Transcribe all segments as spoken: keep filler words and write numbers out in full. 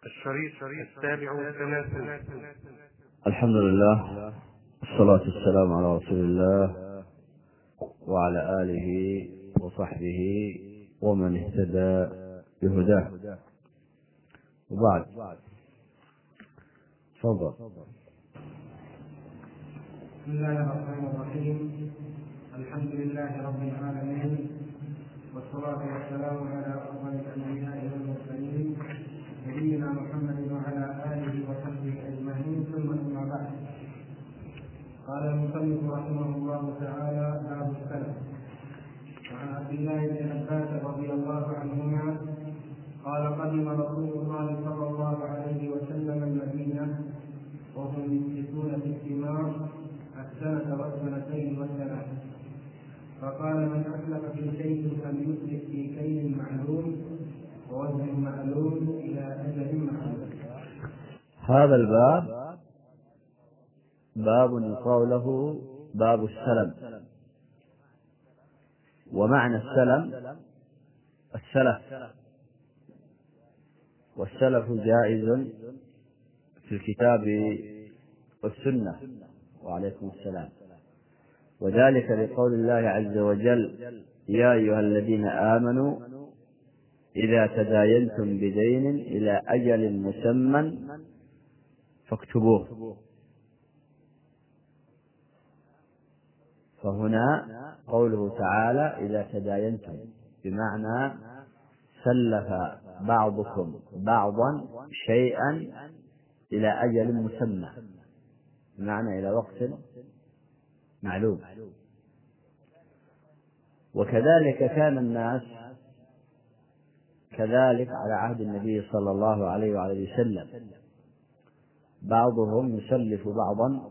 الشريط السابع والثلاثون. الحمد لله والصلاة والسلام على رسول الله وعلى آله وصحبه ومن اهتدى بهداه، وبعد. تفضل. بسم الله الرحمن الرحيم. الحمد لله رب العالمين، والصلاة والسلام على أفضل الأنبياء والمرسلين نبينا محمد وعلى آله وصحبه أجمعين، ثم أما بعد. قال المصنف رحمه الله تعالى: باب السلف. وعن عبد الله بن عباس رضي الله عنهما قال: قدم رسول الله صلى الله عليه وسلم المدينة وهم يمسكون في الثمار السنة والسنتين والثلاث، فقال: من أسلف في شيء فليسلف في كيل معلوم ووزن معلوم إلى أجل معلوم. هذا الباب باب يقال له باب السلم. ومعنى السلم السلف، والسلف جائز في الكتاب والسنة، وعليكم السلام، وذلك لقول الله عز وجل: يا أيها الذين آمنوا إذا تداينتم بدين إلى أجل مسمى فاكتبوه. فهنا قوله تعالى إذا تداينتم، بمعنى سلف بعضكم بعضا شيئا إلى أجل مسمى، بمعنى إلى وقت معلوم. وكذلك كان الناس كذلك على عهد النبي صلى الله عليه وعلى وسلم، بعضهم يسلف بعضا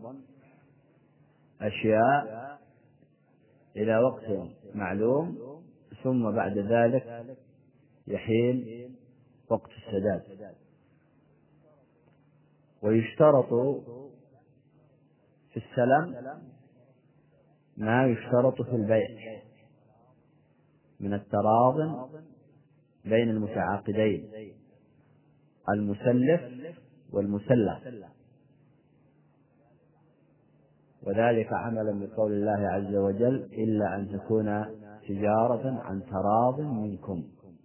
أشياء إلى وقت معلوم، ثم بعد ذلك يحين وقت السداد. ويشترط في السلم ما يشترط في البيع من التراض بين المتعاقدين، المسلف والمسلف، وذلك عملا بقول الله عز وجل: إلا أن تكون تجارة عن تراض منكم.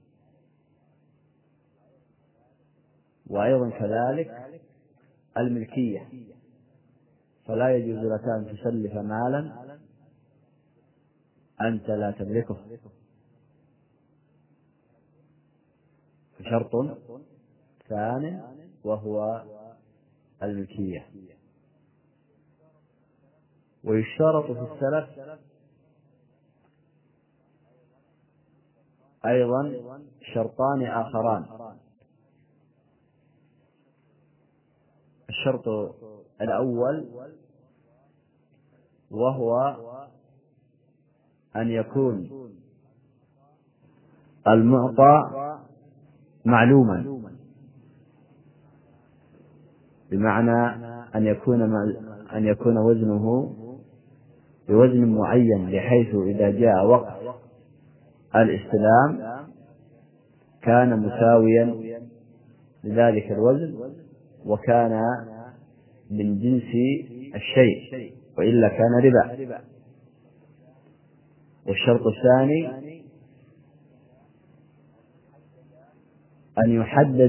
وأيضا كذلك الملكية، فلا يجوز لك أن تسلف مالا أنت لا تملكه، شرط ثاني وهو الملكية. ويشترط في السلف أيضا شرطان آخران: الشرط الأول وهو أن يكون المعطى معلوما، بمعنى أن يكون أن يكون وزنه بوزن معين، بحيث إذا جاء وقت الاستلام كان مساويا لذلك الوزن، وكان من جنس الشيء، وإلا كان ربا. والشرط الثاني أن يحدد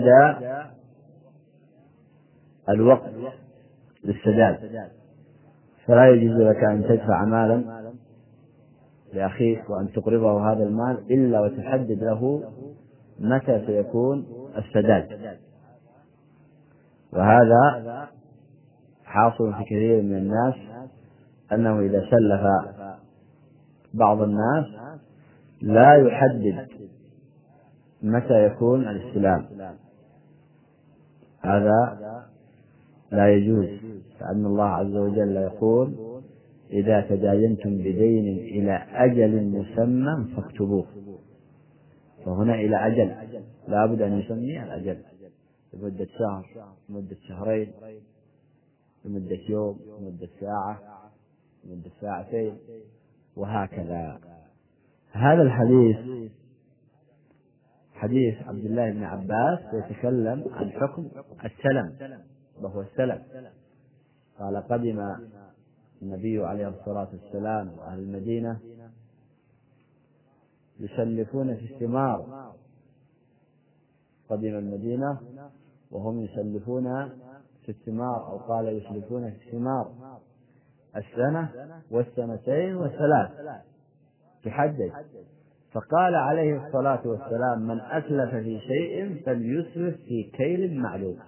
الوقت للسداد، فلا يجوز لك أن تدفع مالا لأخيك وأن تقرضه هذا المال إلا وتحدد له متى سيكون السداد. وهذا حاصل في كثير من الناس، أنه إذا سلف بعض الناس لا يحدد متى يكون الاستلام، هذا لا يجوز، لأن الله عز وجل يقول: إذا تداينتم بدين إلى أجل مسمى فاكتبوه. فهنا إلى أجل لا بد أن يسمي الأجل، لمدة شهر، لمدة شهرين، لمدة يوم، لمدة ساعة، لمدة ساعتين، وهكذا. هذا الحديث حديث عبد الله بن عباس يتكلم عن حكم السلم، وهو السلم. قال: قدم النبي عليه الصلاة والسلام وأهل المدينة يسلفون في الثمار، قدم المدينة وهم يسلفون في الثمار، أو قال يسلفون في الثمار السنة والسنتين والثلاث تحدد. فقال عليه الصلاة والسلام: من أسلف في شيء فليسلف في كيل معلوم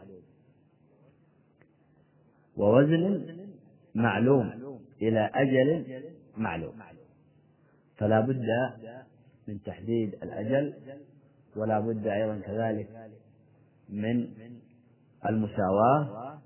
ووزن معلوم إلى أجل معلوم. فلا بد من تحديد الأجل، ولا بد أيضا كذلك من المساواة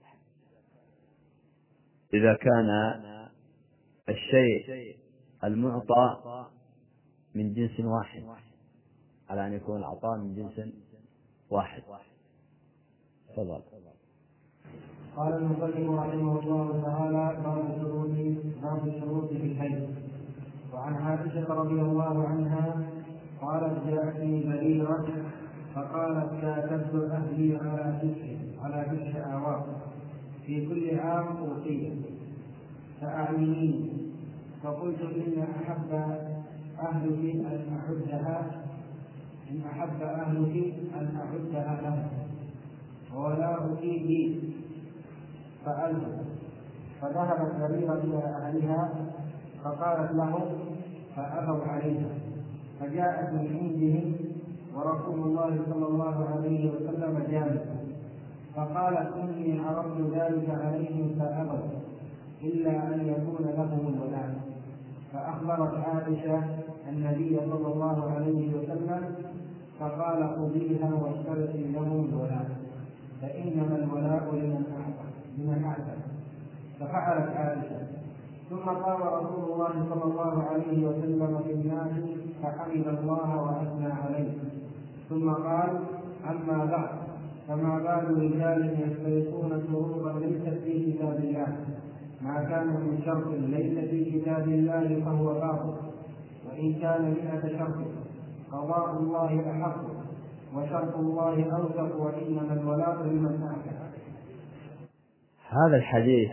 إذا كان الشيء المعطى من جنس واحد، على أن يكون العطاء من جنس واحد. تفضل. قال المصنف رحمه الله تعالى: باب الشروط باب الشروط في الحج. وعن عائشة رضي الله عنها قالت: جاءتني بريرة فقالت: كاتبت أهلي على تسع على تسع أواق في كل عام أوصية فأعينيني. فقلت: إن أحب أهلك أن أعدها إن أحب أهلك أن أعدها لهم وولاؤك لي. فألت. فذهبت بريرة إلى أهلها فقالت لهم فأبوا عليها، فجاءت من عندهم ورسول الله صلى الله عليه وسلم جالس، فقالت: إني عرضت ذلك عليهم فأبوا إلا أن يكون لهم الولاء. فأخبرت عائشة النبي صلى الله عليه وسلم فقال: خذيها واشترطي لهم الولاء، فإنما الولاء لمن أعتق. ففعلت عائشة. ثم قام رسول الله صلى الله عليه وسلم في الناس فحمد الله وأثنى عليه، ثم قال: أما بعد، فما بال رجال يشترطون شروطا ليست في كتاب الله، ما كان من شرط ليس في كتاب الله فهو باطل، وإن كان مئة شرط قضاء الله أحق وشرط الله أوثق، وإنما الولاء لمن أعتق. هذا الحديث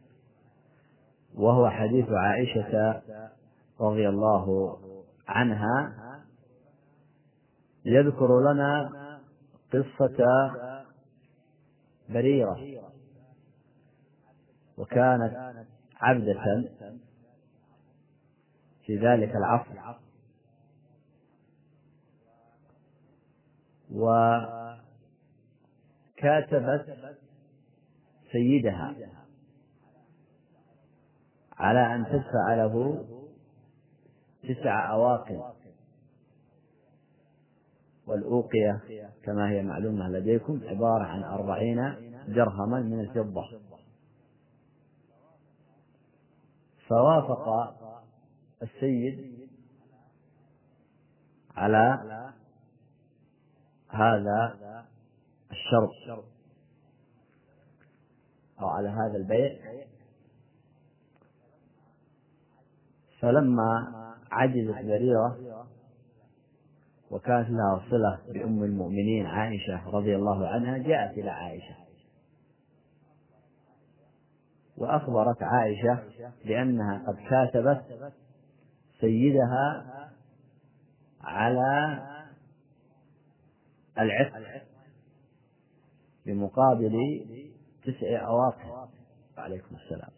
وهو حديث عائشة رضي الله عنها يذكر لنا قصة بريرة، وكانت عبدة في ذلك العصر، وكاتبت سيدها على أن تدفع له تسع أواق، والأوقية كما هي معلومة لديكم عبارة عن أربعين درهما من الفضة. فوافق السيد على هذا الشرط أو على هذا البيع. فلما عجزت بريرة وكانت لها صلة بأم المؤمنين عائشة رضي الله عنها، جاءت إلى عائشة وأخبرت عائشة بأنها قد كاتبت سيدها على العتق بمقابل تسع أواق. عليكم السلام.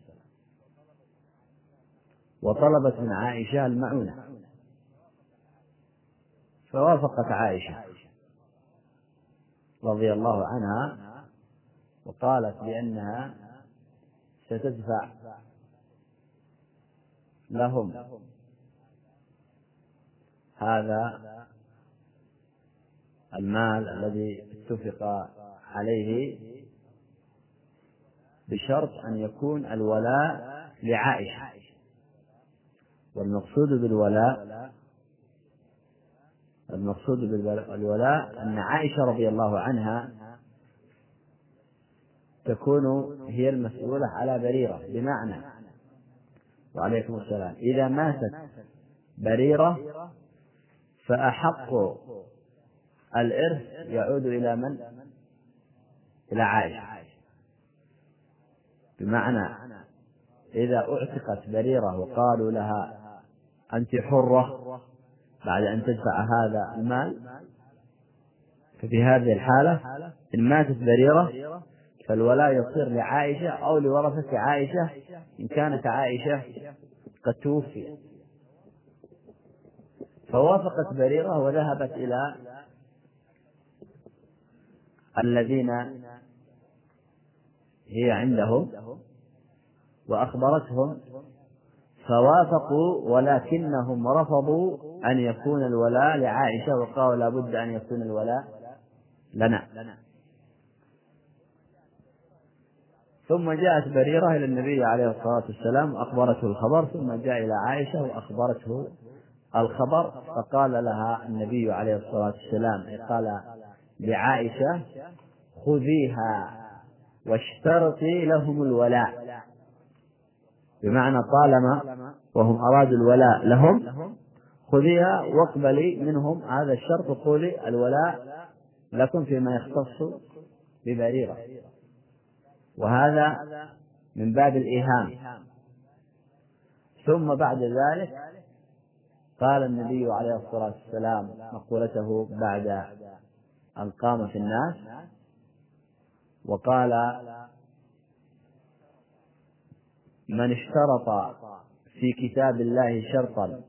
وطلبت من عائشة المعونة، فوافقت عائشة رضي الله عنها وقالت بأنها ستدفع لهم هذا المال الذي اتفق عليه بشرط أن يكون الولاء لعائشة. والمقصود بالولاء المقصود بالولاء أن عائشة رضي الله عنها تكون هي المسؤولة على بريرة، بمعنى وعليكم السلام إذا ماتت بريرة فأحق الإرث يعود إلى من؟ إلى عائشة، بمعنى إذا أعتقت بريرة وقالوا لها أنت حرة بعد أن تدفع هذا المال، ففي هذه الحالة إن ماتت بريرة فالولاء يصير لعائشة أو لورثة عائشة إن كانت عائشة قد توفيت. فوافقت بريرة وذهبت إلى الذين هي عندهم وأخبرتهم فوافقوا، ولكنهم رفضوا أن يكون الولاء لعائشة وقالوا لا بد أن يكون الولاء لنا. ثم جاءت بريرة إلى النبي عليه الصلاة والسلام وأخبرته الخبر، ثم جاء إلى عائشة وأخبرته الخبر، فقال لها النبي عليه الصلاة والسلام قال لعائشة خذيها واشترطي لهم الولاء، بمعنى طالما وهم أرادوا الولاء لهم خذيها واقبلي منهم هذا الشرط وقولي الولاء لكم فيما يختص ببريرة. وهذا من باب الإيهام. ثم بعد ذلك قال النبي عليه الصلاة والسلام مقولته بعد أن قام في الناس وقال من اشترط في كتاب الله شرطا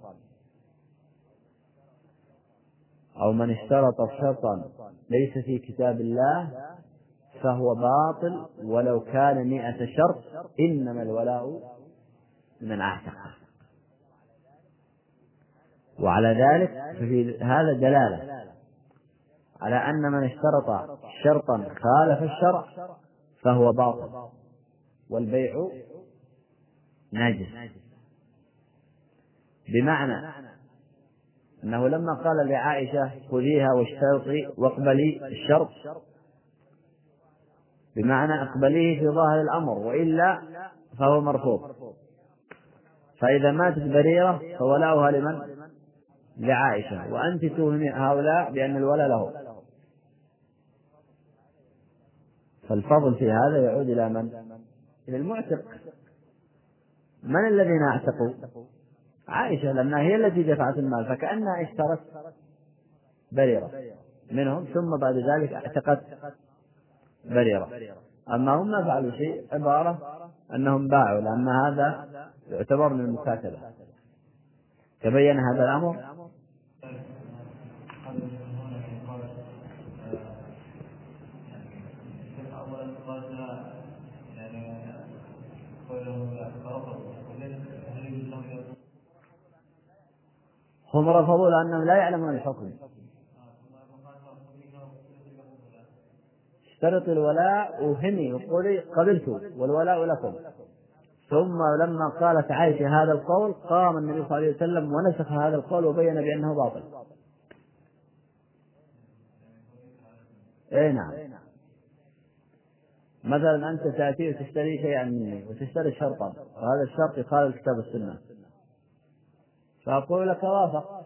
أو من اشترط شرطا ليس في كتاب الله فهو باطل ولو كان مئة شرط، إنما الولاء من أعتق. وعلى ذلك ففي هذا دلالة على أن من اشترط شرطا خالف الشرع فهو باطل والبيع ناجس، بمعنى أنه لما قال لعائشة خذيها واشترطي واقبلي الشرط بمعنى اقبليه في ظاهر الأمر وإلا فهو مرفوض. فإذا ماتت بريرة فولاؤها لمن؟ لعائشة، وأنت توهمي هؤلاء بأن الولاء له. فالفضل في هذا يعود إلى من؟ إلى المعتق. من الذين اعتقوا؟ عائشة، لأنها هي التي دفعت المال، فكأنها اشترت بريرة منهم ثم بعد ذلك اعتقت بريرة. أما هم ما فعلوا شيء، عبارة أنهم باعوا، لأن هذا يعتبر من المكاتبة. تبين هذا الأمر. هم رفضوا لأنهم لا يعلمون الحكم. اشترط الولاء وهني وقولي قبلت والولاء لكم. ثم لما قالت عائشة هذا القول قام النبي صلى الله عليه وسلم ونسخ هذا القول وبين بأنه باطل. اي نعم. مثلا أنت تأتي وتشتري شيئا مني وتشتري شرطا وهذا الشرط يخالف الكتاب والسنة، فأقول لك وافق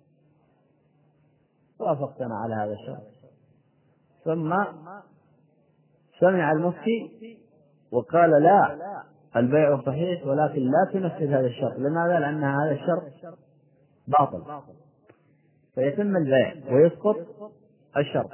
وافقتنا على هذا الشرط، ثم سمع المفتي وقال لا البيع صحيح ولكن لا تنفذ هذا الشرط. لماذا؟ لأن هذا الشرط باطل، فيتم البيع ويسقط الشرط.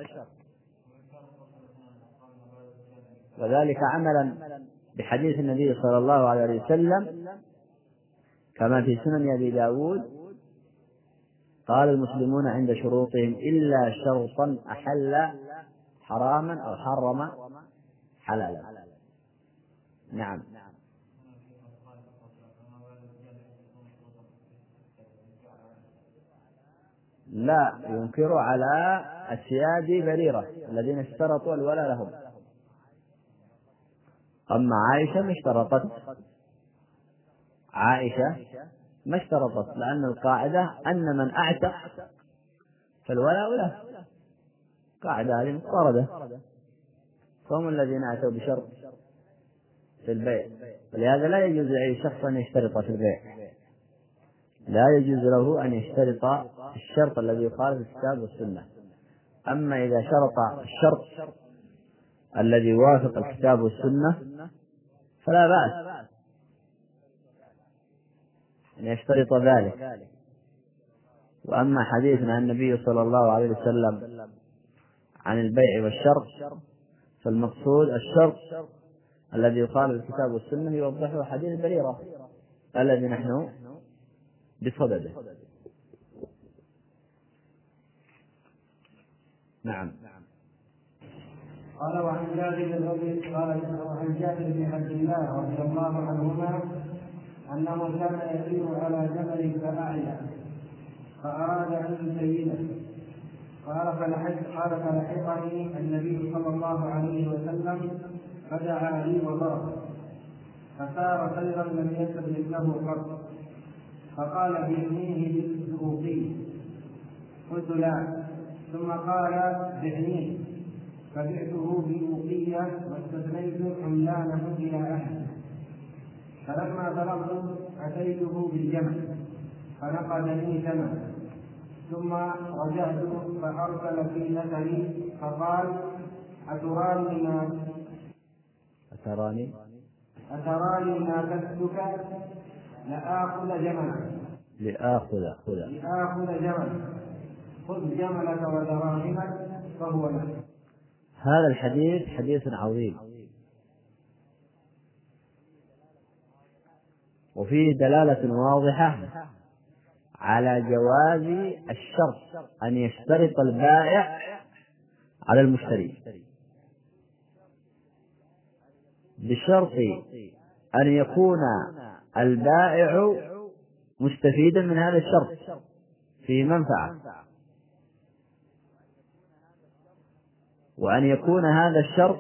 وذلك عملا بحديث النبي صلى الله عليه وسلم كما في سنن أبي داود قال المسلمون عند شروطهم إلا شرطا أحل حراما أو حرم حلالا. نعم. لا ينكر على أسياد بريرة الذين اشترطوا الولاء لهم. أما عائشة ما اشترطت، عائشة ما اشترطت، لأن القاعدة أن من أعتق فالولاء له، قاعدة هذه مضطردة، فهم الذين أتوا بشرط في البيع. ولهذا لا يجوز لأي شخص أن يشترط في البيع، لا يجوز له أن يشترط الشرط الذي يخالف الكتاب والسنة. أما إذا شرط الشرط الذي يوافق الكتاب والسنة فلا بأس أن يشترط ذلك. وأما حديث عن النبي صلى الله عليه وسلم عن البيع والشرط فالمقصود الشرط الذي يخالف الكتاب والسنة يوضحه حديث بريرة الذي نحن بصدده. نعم. قال وعن جابر رضي قال وعن جابر بن عبد الله رضي الله عنهما أنه كان يسير على جبل فأعيا فأراد أن يسيره قال فلحقني النبي صلى الله عليه وسلم فدعا لي وضرب فسار خيرا لم يسر له قط فقال بعنيه بالسوقي قلت لا ثم قال بعنيه فبعته بأوقية واستثنيت حملانه إلى أهله فلما بلغت أتيته بالجمل فنقدني ثمن ثم رجعت فأرسل في أثري فقال أتراني ما أتراني أتراني ما كسبك لآخذ جملا لآخذ لآخذ جملا خذ جملك ودراهمك فهو لك. هذا الحديث حديث عظيم وفيه دلالة واضحة على جواز الشرط أن يشترط البائع على المشتري بشرط أن يكون البائع مستفيدا من هذا الشرط فيه منفعة، وأن يكون هذا الشرط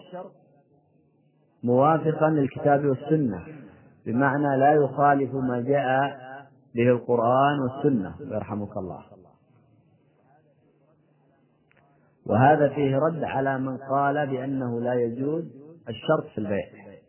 موافقا للكتاب والسنة بمعنى لا يخالف ما جاء به القرآن والسنة يرحمك الله. وهذا فيه رد على من قال بأنه لا يجوز الشرط في البيع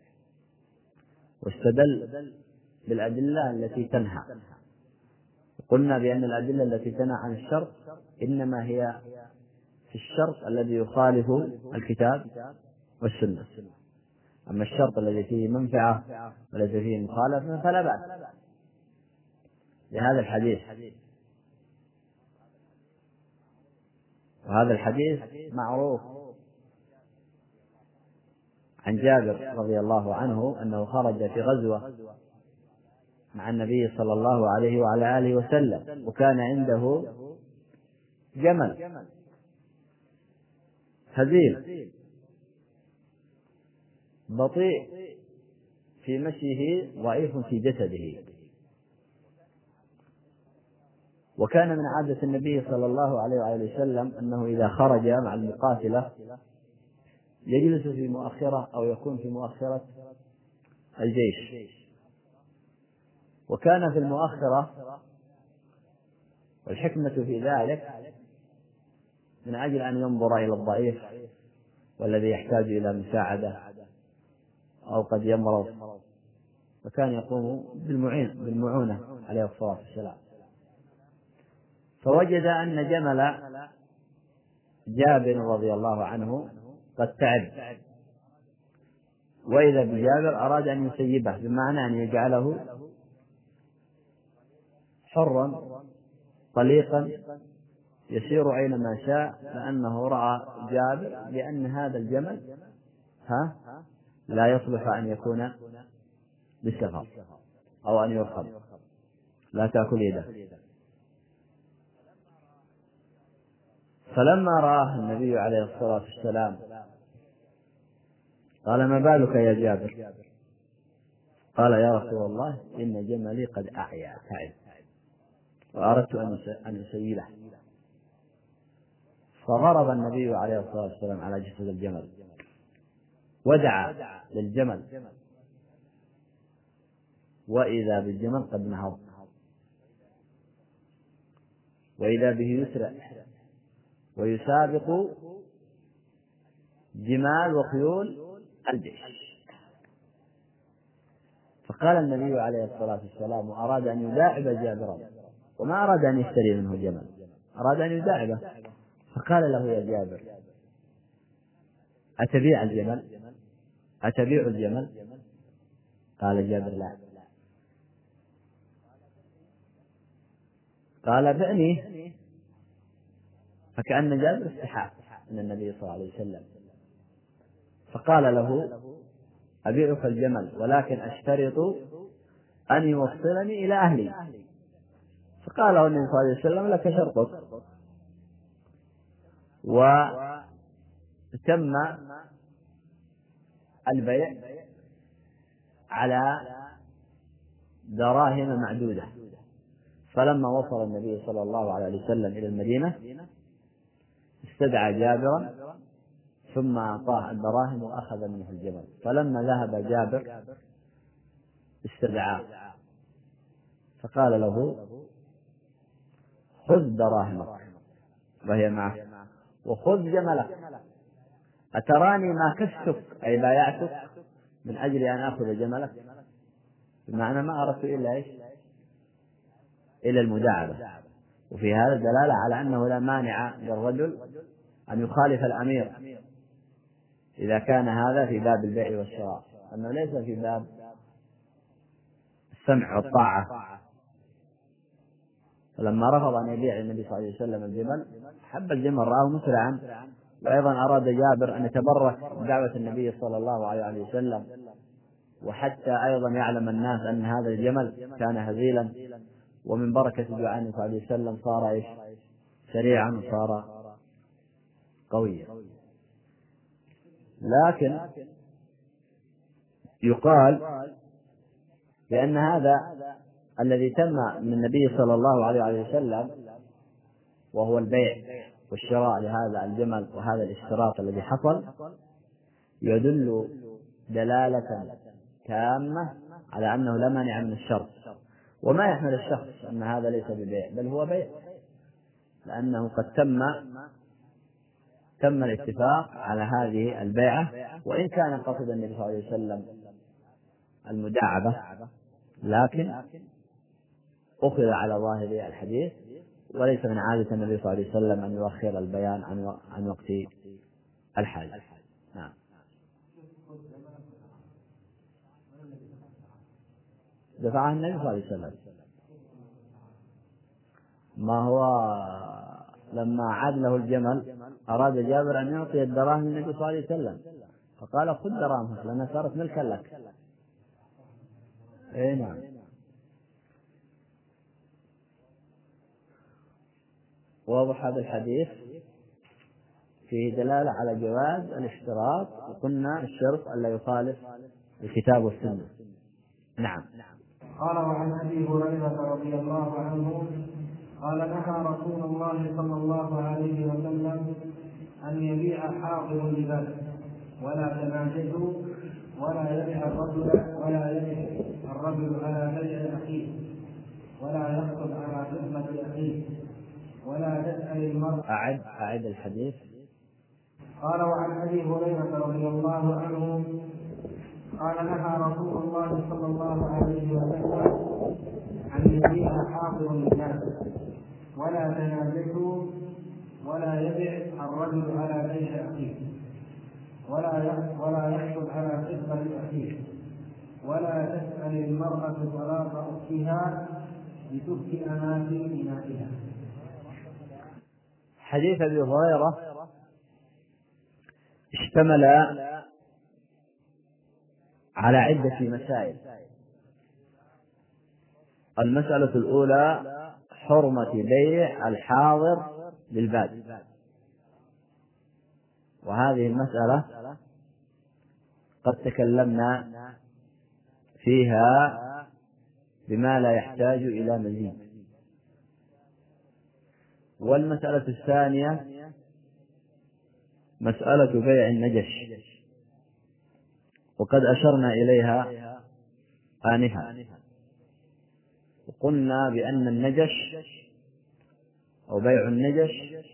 واستدل بالأدلة التي تنهى. قلنا بأن الأدلة التي تنهى عن الشرط إنما هي في الشرط الذي يخالف الكتاب والسنة، أما الشرط الذي فيه منفعة والذي فيه مخالفة فلا بأس لهذا الحديث. وهذا الحديث معروف عن جابر رضي الله عنه أنه خرج في غزوة مع النبي صلى الله عليه وعلى آله وسلم وكان عنده جمل هزيل بطيء في مشيه ضعيف في جسده، وكان من عادة النبي صلى الله عليه وآله وسلم أنه إذا خرج مع المقاتلة يجلس في مؤخرة أو يكون في مؤخرة الجيش، وكان في المؤخرة والحكمة في ذلك من أجل أن ينظر إلى الضعيف والذي يحتاج إلى مساعدة أو قد يمرض، فكان يقوم بالمعين بالمعونة عليه الصلاة والسلام. فوجد أن جمل جابر رضي الله عنه قد تعب، وإذا بجابر أراد أن يسيبه بمعنى أن يجعله حرا طليقا يسير أينما شاء، لأنه رأى جابر بأن هذا الجمل ها لا يصلح أن يكون بالسفر أو أن يركب، لا تأكل يده. فلما رآه النبي عليه الصلاة والسلام قال ما بالك يا جابر؟ قال يا رسول الله إن جملي قد أعيا تعب وأردت أن أسيله. فضرب النبي عليه الصلاة والسلام على جسد الجمل ودعا للجمل، وإذا بالجمل قد نهض، وإذا به يسرع ويسابق جمال وخيول الجيش. فقال النبي عليه الصلاة والسلام وأراد أن يداعب جابرا، وما أراد أن يشتري منه جمل، أراد أن يداعبه، فقال له يا جابر أتبيع الجمل؟ أتبيع الجمل؟ قال جابر لا. قال بعني، فكأن جابر استحى من النبي صلى الله عليه وسلم، فقال له أبيعك الجمل ولكن أشترط أن يوصلني إلى أهلي. فقال له النبي صلى الله عليه وسلم لك شرطك. وتم البيع على دراهم معدودة. فلما وصل النبي صلى الله عليه وسلم إلى المدينة استدعى جابرا ثم أعطاه الدراهم وأخذ منه الجمل. فلما ذهب جابر استدعاه فقال له خذ دراهمك وهي معه وخذ جملك، أتراني ما كستك أي بايعتك من أجل أن أخذ جملك؟ بمعنى ما أردت إلا إيش؟ إلى المداعبة. وفي هذا دلالة على أنه لا مانع للرجل أن يخالف الأمير إذا كان هذا في باب البيع والشراء، أنه ليس في باب السمع والطاعة. فلما رفض أن يبيع النبي صلى الله عليه وسلم الجمل حب الجمل رآه مسرعا، وأيضا أراد جابر أن يتبرك بدعوة النبي صلى الله عليه وسلم، وحتى أيضا يعلم الناس أن هذا الجمل كان هزيلا، ومن بركة دعاء النبي صلى الله عليه وسلم صار إيش؟ سريعا وصار قويا. لكن يقال بأن هذا الذي تم من النبي صلى الله عليه وسلم وهو البيع والشراء لهذا الجمل وهذا الاشتراط الذي حصل يدل دلالة تامة على أنه لا مانع من الشرط، وما يحمل الشخص أن هذا ليس ببيع بل هو بيع، لأنه قد تم تم الاتفاق على هذه البيعة، وإن كان قصد النبي صلى الله عليه وسلم المداعبة لكن أخذ على ظاهر الحديث، وليس من عادة النبي صلى الله عليه وسلم أن يؤخر البيان عن عن وقت الحاجة. نعم. دفعها النبي صلى الله عليه وسلم. ما هو لما عاد له الجمل أراد جابر أن يعطي الدراهم للنبي صلى الله عليه وسلم، فقال خذ دراهمك لأنها صارت ملكا لك. إيه نعم. واضح هذا الحديث فيه دلالة على جواز الاشتراط، وقلنا الشرط ألا يخالف الكتاب والسنة. نعم. قال وعن أبي هريرة رضي الله عنه قال نهى رسول الله صلى الله عليه وسلم أن يبيع حاضر لباس ولا تناجزوا ولا يبيع الرجل ولا يبيع الرجل على بيع أخيه ولا يخطب على خدمة أخيه ولا تسأل المرء. أعد أعد الحديث. قال وعن أبي هريرة رضي الله عنه قال نهى رسول الله صلى الله عليه وسلم أن يبيع حاضر الناس ولا تناجزوا ولا يبيع الرجل على بيع أخيه ولا ولا يحصل على خدمة أخيه ولا تسأل المرأة طلاق أختها لتبكي ما في إنائها. حديث أبي هريرة اشتمل على عدة مسائل. المسألة الأولى حرمة بيع الحاضر للباد، وهذه المسألة قد تكلمنا فيها بما لا يحتاج إلى مزيد. والمسألة الثانية مسألة بيع النجش، وقد أشرنا إليها آنفا، وقلنا بأن النجش أو بيع النجش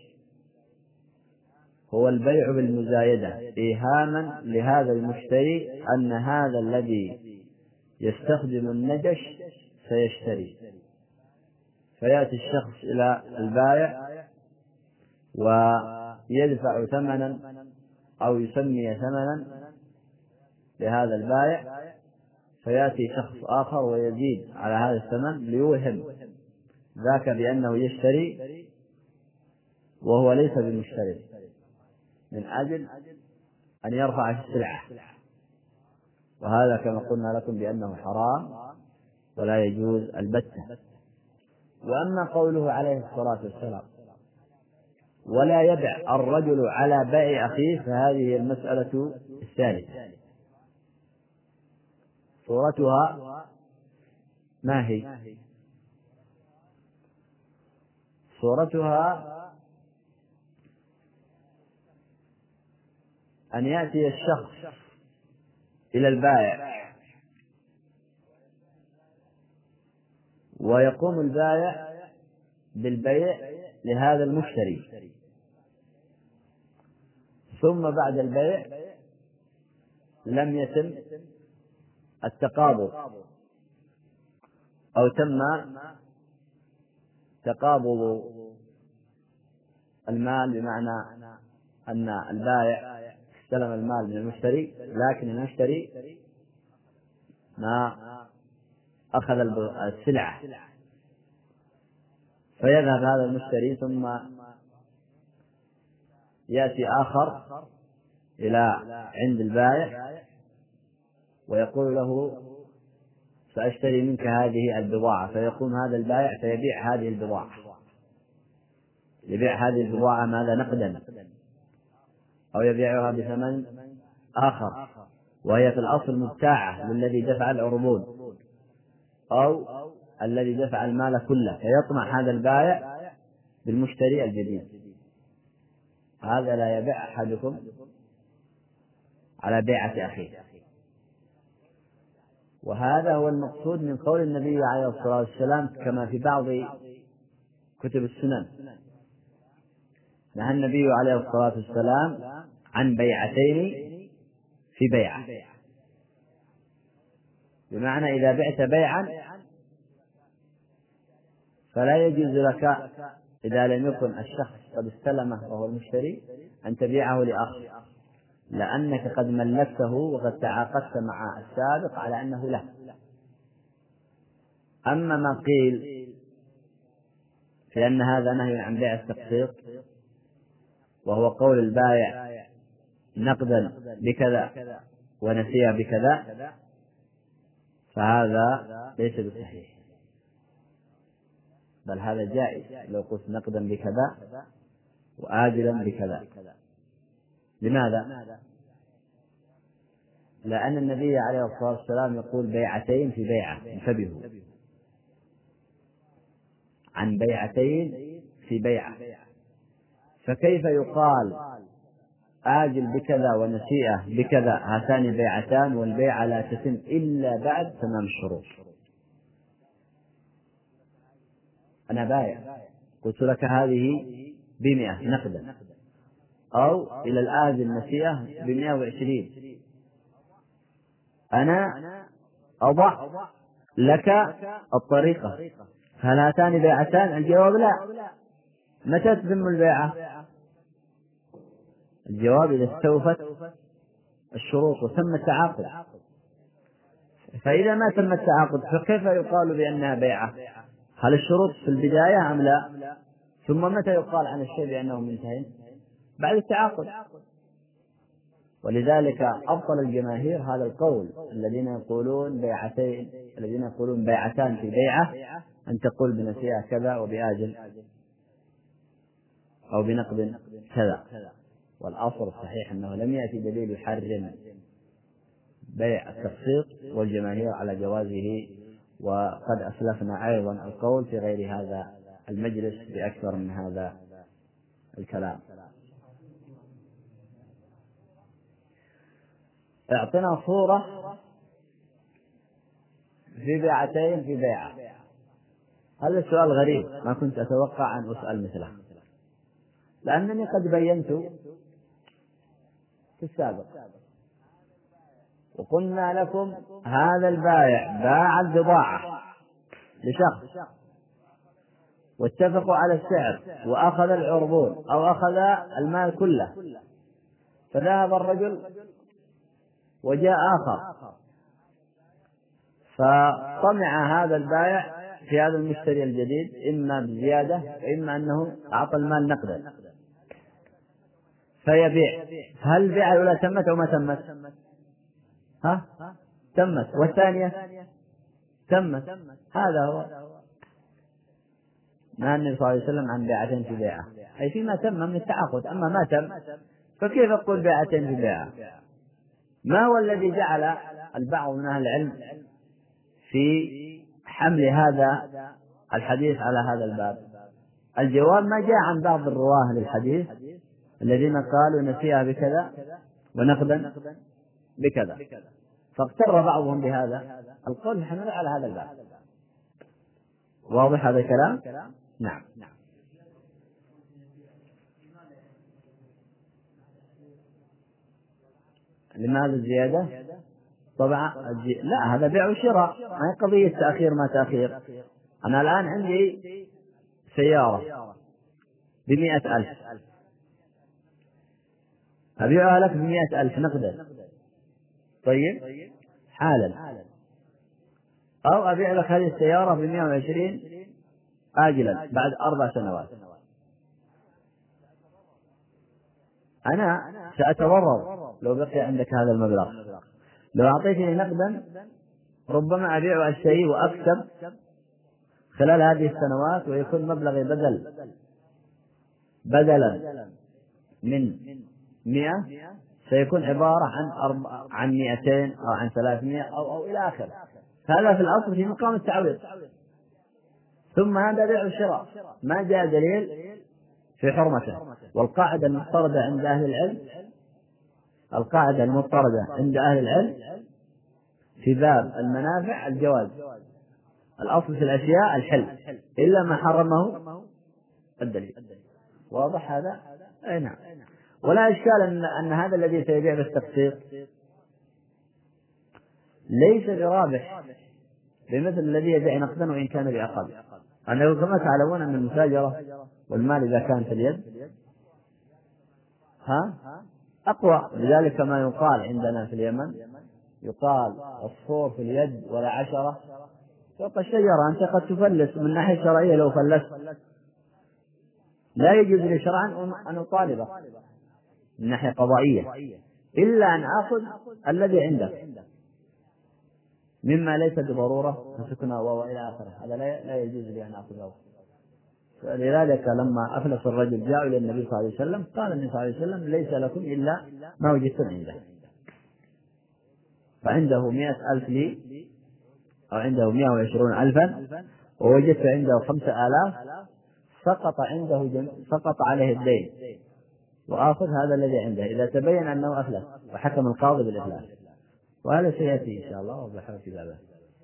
هو البيع بالمزايدة إيهاما لهذا المشتري أن هذا الذي يستخدم النجش سيشتري، فيأتي الشخص إلى البائع و يدفع ثمنا أو يسمي ثمنا لهذا البائع، فيأتي شخص آخر ويزيد على هذا الثمن ليوهم ذاك بأنه يشتري وهو ليس بمشتري، من أجل أن يرفع السلعة، وهذا كما قلنا لكم بأنه حرام ولا يجوز البتة. وأما قوله عليه الصلاة والسلام ولا يبع الرجل على بيع أخيه، فهذه المسألة الثالثة. صورتها ما هي؟ صورتها أن يأتي الشخص إلى البائع ويقوم البائع بالبيع لهذا المشتري، ثم بعد البيع لم يتم التقابض أو تم تقابض المال، بمعنى أن البائع استلم المال من المشتري، لكن المشتري ما أخذ السلعة، فيذهب هذا المشتري ثم يأتي آخر إلى عند البائع ويقول له سأشتري منك هذه البضاعة، فيقوم هذا البائع فيبيع هذه البضاعة، يبيع هذه البضاعة ماذا؟ نقدا، أو يبيعها بثمن آخر، وهي في الأصل مبتاعة للذي دفع العربون أو الذي دفع المال كله، فيطمع هذا البائع بالمشتري الجديد. هذا لا يبيع أحدكم على بيعة أخيه. وهذا هو المقصود من قول النبي عليه الصلاة والسلام كما في بعض كتب السنن، نهى النبي عليه الصلاة والسلام عن بيعتين في بيعة، بمعنى إذا بعت بيعا فلا يجوز لك إذا لم يكن الشخص قد استلمه وهو المشتري أن تبيعه لآخر، لأنك قد ملكته وقد تعاقدت مع السابق على أنه له. أما ما قيل في أن هذا نهي عن بيع التقسيط، وهو قول البائع نقدا بكذا ونسيها بكذا، فهذا ليس بصحيح، بل هذا جائز لو قلت نقدا بكذا وآجلا بكذا. لماذا؟ لأن النبي عليه الصلاة والسلام يقول بيعتين في بيعة، انتبهوا، عن بيعتين في بيعة، فكيف يقال آجل بكذا ونسيئة بكذا؟ هاتان بيعتان والبيعة لا تتم إلا بعد تمام الشروط. أنا بايع قلت لك هذه بمئة نقدا، أو إلى الآجل نسيئة بمئة وعشرين، أنا أضع لك الطريقة، هل هاتان بيعتان؟ الجواب لا. متى تتم البيعة؟ الجواب إذا استوفت الشروط وتم التعاقد. فإذا ما تم التعاقد فكيف يقال بأنها بيعة؟ هل الشروط في البداية أم لا؟ ثم متى يقال عن الشيء بأنه منتهي؟ بعد التعاقد. ولذلك أبطل الجماهير هذا القول، الذين يقولون بيعتين، الذين يقولون بيعتان في بيعة، أن تقول بنسيئة كذا وبآجل أو بنقد كذا. والأصل الصحيح أنه لم يأتي دليل يحرم بيع التقسيط، والجماهير على جوازه، وقد أسلفنا أيضا القول في غير هذا المجلس بأكثر من هذا الكلام. اعطنا صورة في بيعتين في بيعة. هذا السؤال غريب، ما كنت أتوقع أن أسأل مثله، لأنني قد بينت في السابق وقلنا لكم هذا البائع باع البضاعة لشخص، واتفقوا على السعر وأخذ العربون أو أخذ المال كله، فذهب الرجل وجاء آخر فطمع هذا البائع في هذا المشتري الجديد إما بزيادة وإما أنه أعطى المال نقدا فيبيع. هل البيعة الأولى تمت أو ما تمت؟ ها؟ تمت. والثانية تمت. هذا هو نهى النبي صلى الله عليه وسلم عن بيعتين في بيعة، أي فيما تم من التعاقد. أما ما تم فكيف أقول بيعتين في بيعة؟ ما هو الذي جعل البعض من أهل العلم في حمل هذا الحديث على هذا الباب؟ الجواب ما جاء عن بعض الرواه للحديث الذين قالوا نسيها بكذا ونقدا بكذا، فاغتر بعضهم بهذا القول يحمل على هذا الباب. واضح هذا الكلام؟ نعم. لماذا الزيادة؟ طبعا لا، هذا بيع وشراء، ما هي قضية تأخير ما تأخير. أنا الآن عندي سيارة بمئة ألف، أبيعها لك بمئة ألف نقدا، طيب حالا، أو أبيع لك هذه السيارة بمئة وعشرين آجلا بعد أربع سنوات. أنا سأتضرر لو بقي عندك هذا المبلغ. لو أعطيتني نقدا ربما أبيع الشيء وأكسب خلال هذه السنوات، ويكون مبلغي بدل بدلا من مئة سيكون عبارة عن أربع عن مئتين أو عن ثلاثمائة أو أو إلى آخره. هذا في الأصل في مقام التعويض. ثم هذا بيع وشراء ما جاء دليل في حرمته. والقاعدة المفترضة عند أهل العلم القاعدة المفترضة عند أهل العلم في باب المنافع الجواز. الأصل في الأشياء الحل إلا ما حرمه الدليل. واضح هذا؟ أي نعم. ولا إشكال أن, أن هذا الذي سيبيع بالتقسيط ليس برابح بمثل الذي يبيع نقدا وإن كان بأقل. أنه كما تعلمون أن المتاجرة والمال إذا كان في اليد ها أقوى. لذلك ما يقال عندنا في اليمن يقال الصور في اليد ولا عشرة فوق الشجرة. أنت قد تفلس من ناحية شرعية، لو فلست لا يجوز لي شرعا أن أطالبه من ناحية قضائية إلا أن آخذ الذي عندك مما ليس بضرورة فسكنا وإلى آخره. هذا لا يجوز لي أن آخذه. لذلك لما أفلس الرجل جاء إلى النبي صلى الله عليه وسلم قال النبي صلى الله عليه وسلم ليس لكم إلا ما وجدتم عنده. فعنده مئة ألف لي أو عنده مئة وعشرون ألفا ووجدت عنده خمسة آلاف، سقط عنده جم... سقط عليه الدين وآخذ هذا الذي عنده إذا تبين أنه أفلس وحكم القاضي بالإفلاس. وهذا سيأتي إن شاء الله وضحه في بابه.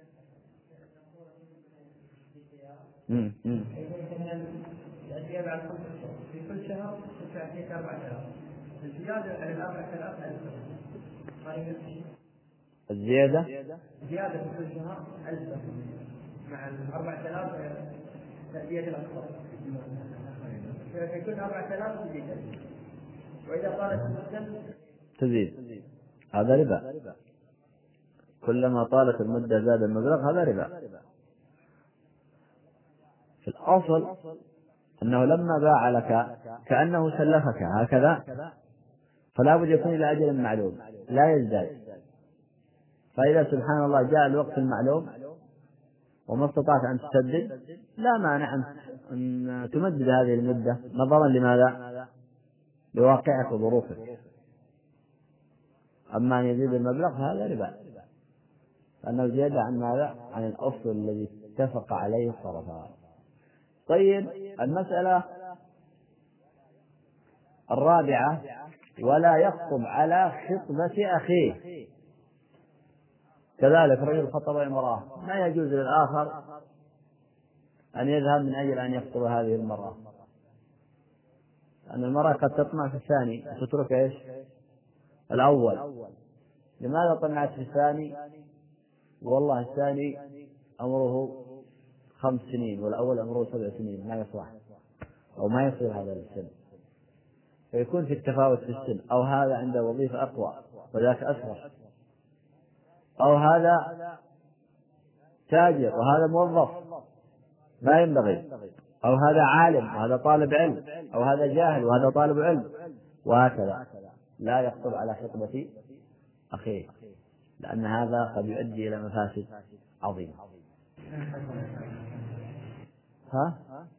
الزيادة على خمسة شهور في كل شهر تعطيك أربعة آلاف. الزيادة على الأربعة آلاف الزيادة زيادة في كل شهر ألف مع الأربعة آلاف تأدية الأقساط في كل أربعة آلاف تزيد. وإذا طالت المدة تزيد. هذا ربا. كلما طالت المدة زاد المبلغ، هذا ربا. في الأصل أنه لما باع لك كأنه سلفك هكذا، فلا بد يكون إلى أجل معلوم لا يزداد. فإذا سبحان الله جاء الوقت المعلوم وما استطعت أن تسدد لا مانع أن تمدد هذه المدة نظرا لماذا؟ لواقعك وظروفك. أما أن يزيد المبلغ هذا ربا، لأنه زيادة عن ماذا؟ عن الأصل الذي اتفق عليه الطرفان. طيب المسألة الرابعة ولا يخطب على خطبة أخيه. كذلك رجل خطب امرأة ما يجوز للآخر أن يذهب من أجل أن يخطب هذه المرأة، لأن المرأة قد تطمع في الثاني وتترك إيش؟ الأول. لماذا طمعت في الثاني والله الثاني أمره خمس سنين والأول عمره سبع سنين ما يصلح أو ما يصير هذا السن، فيكون في التفاوت في السن، أو هذا عنده وظيفة أقوى وذاك أصغر، أو هذا تاجر وهذا موظف ما ينبغي، أو هذا عالم وهذا طالب علم، أو هذا جاهل وهذا طالب علم، وهكذا. لا يخطب على خطبة أخيه، لأن هذا قد يؤدي إلى مفاسد عظيمة. ها؟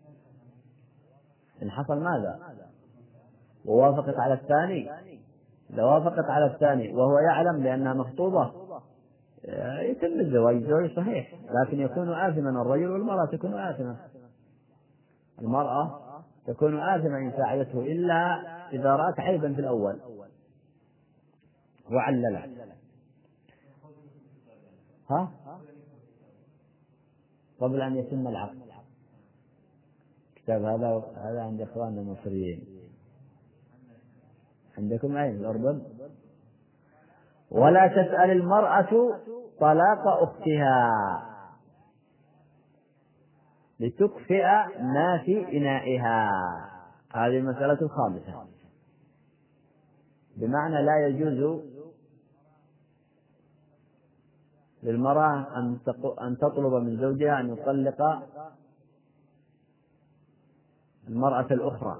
إن حصل ماذا؟ ووافقت على الثاني، إذا وافقت على الثاني وهو يعلم بأنها مخطوبة يتم الزواج، الزواج صحيح، لكن يكون آثما الرجل، والمرأة تكون آثمة. المرأة تكون آثمة إن ساعدته، إلا إذا رأت عيبا في الأول وعلله. ها؟ قبل أن يتم العقد. كتاب هذا هذا عند إخواننا المصريين، عندكم أين في الأردن؟ ولا تسأل المرأة طلاق أختها لتكفئ ما في إنائها. هذه المسألة الخامسة، بمعنى لا يجوز للمرأة أن تطلب من زوجها أن يطلق المرأة الأخرى.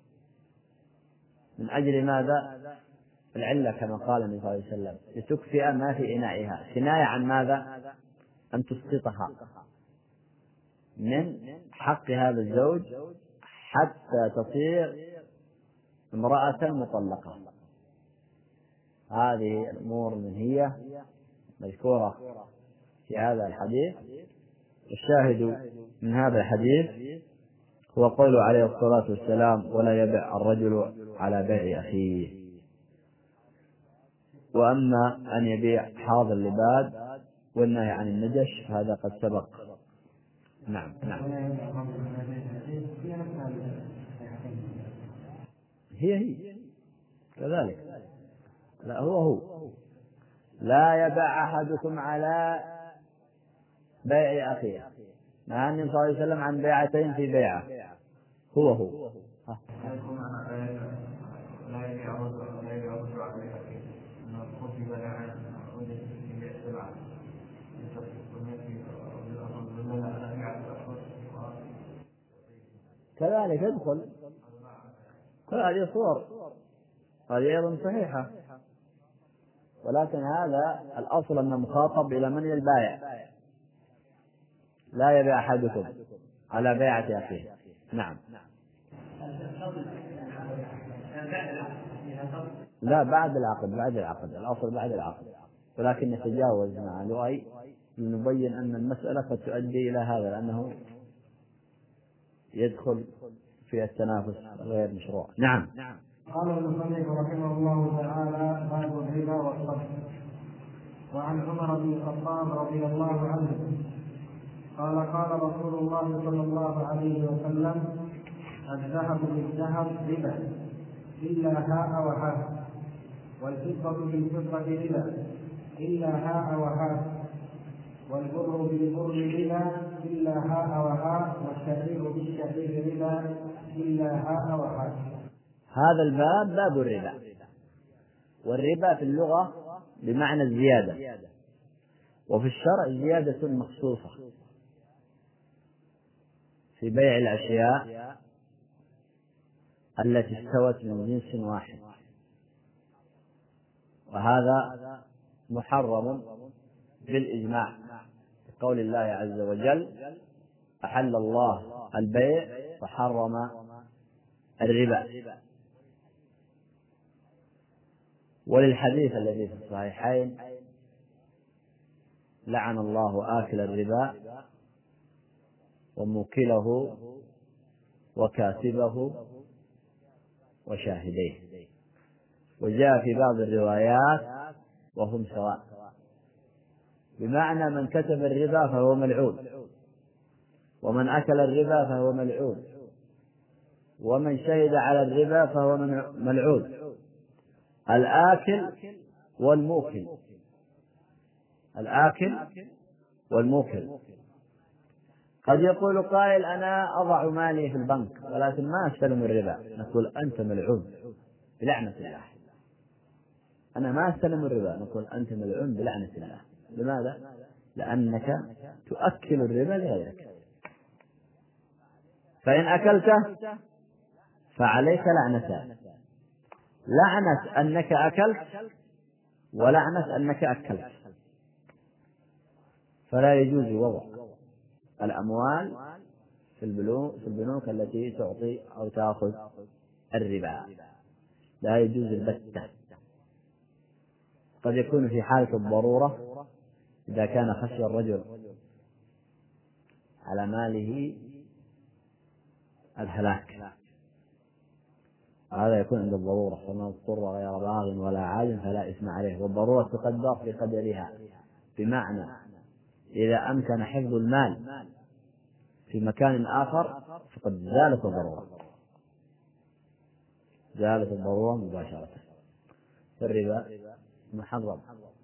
من أجل ماذا؟ العلة كما قال النبي صلى الله عليه وسلم لتكفئ ما في إنائها، كناية عن ماذا؟ أن تسقطها من حق هذا الزوج حتى تصير امرأة مطلقة. هذه الأمور المنهية مذكورة في هذا الحديث. الشاهد من هذا الحديث هو قوله عليه الصلاة والسلام: ولا يبع الرجل على بيع أخيه. وأما أن يبيع حاضر لباد والنهي عن النجش هذا قد سبق. نعم نعم هي هي كذلك. لا هو هو لا يبع أحدكم على بيع أخيه، نهى النبي صلى الله عليه وسلم عن بيعتين في بيعة. هو هو ها. كذلك يدخل كل هذه صور، هذه أيضا صحيحة، ولكن هذا الأصل أنه مخاطب إلى من البائع. لا يبيع أحدكم على بيعة أخيه. نعم. لا بعد العقد، بعد العقد الأصل بعد العقد، ولكن نتجاوز مع لؤي لنبين أن المسألة قد تؤدي إلى هذا، لأنه يدخل في التنافس غير مشروع. نعم. قال المصنف رحمه الله تعالى: باب الربا والصرف. وعن عمر بن الخطاب رضي الله عنه قال: قال رسول الله صلى الله عليه وسلم: الذهب بالذهب ربا إلا هاء وهاء، والفضة بالفضة ربا إلا هاء وهاء، والبر بالبر ربا إلا هاء وهاء، والشعير بالشعير ربا إلا هاء وهاء. هذا الباب باب الربا، والربا في اللغة بمعنى الزيادة، وفي الشرع زيادة مخصوصة في بيع الأشياء التي استوت من جنس واحد، وهذا محرم بالإجماع بقول الله عز وجل: أحل الله البيع وحرم الربا. وللحديث الذي في الصحيحين: لعن الله آكل الربا وموكله وكاتبه وشاهديه. وجاء في بعض الروايات: وهم سواء، بمعنى من كتب الربا فهو ملعون، ومن أكل الربا فهو ملعون، ومن شهد على الربا فهو ملعون. الآكل والموكل، الآكل والموكل. قد يقول قائل أنا أضع مالي في البنك ولكن ما أستلم الربا، نقول أنت ملعون بلعنة الله. أنا ما أستلم الربا، نقول أنت ملعون بلعنة الله. لماذا؟ لأنك تؤكل الربا لغيرك، فإن أكلته فعليك لعنتان: لعنة أنك أكلت ولعنة أنك أكلت. فلا يجوز وضع الأموال في البنوك التي تعطي أو تأخذ الربا، لا يجوز البتة. قد يكون في حالة الضرورة إذا كان خشي الرجل على ماله الهلاك، هذا يكون عند الضرورة، فمن اضطر غير باغ ولا عاد فلا إثم عليه. والضرورة تقدر بقدرها، بمعنى إذا أمكن حفظ المال في مكان آخر فقد زالت الضرورة، زالت الضرورة مباشرة. فالربا محرم.